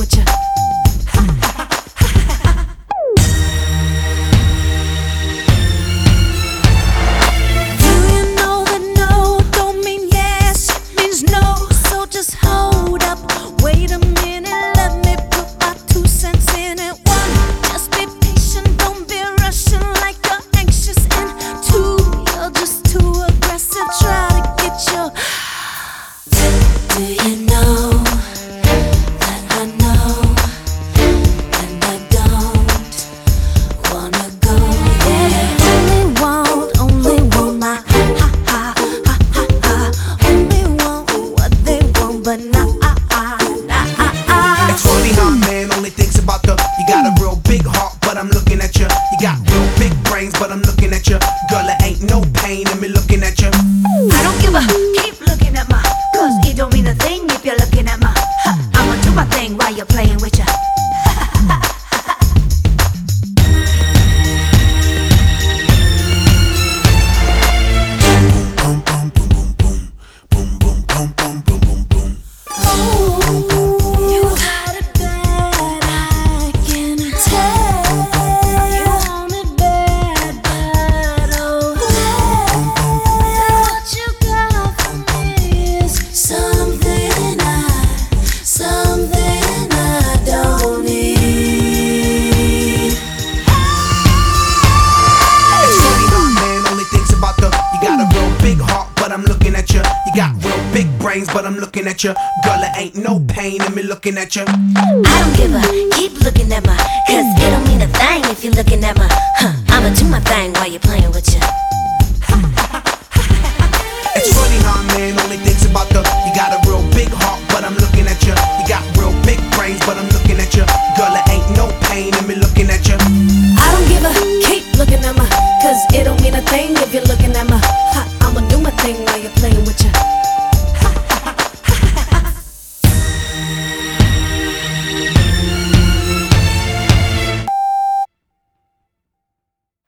with you. Do you know that no don't mean yes, it means no? So just hold up, wait a minute, let me put my 2 cents in it. 1, just be patient, don't be rushing like you're anxious. And 2, you're just too aggressive, try to get your. Do you know that I know, and I don't wanna go there? Only want my only want what they want, but nah. It's funny how a man only thinks about the. You got a real big heart, but I'm looking at you. You got real big brains, but I'm looking at you. Girl, it ain't no pain in me looking at you. I don't give a. Keep looking at my. Cause it don't mean a thing if you're looking at my. I'ma do my thing while you're playing with ya. Got real big brains, but I'm looking at you. Girl, it ain't no pain in me looking at you. I don't give a. Keep looking at my. Cause it don't mean a thing if you're looking at my. I'ma do my thing while you're playing with ya. It's funny how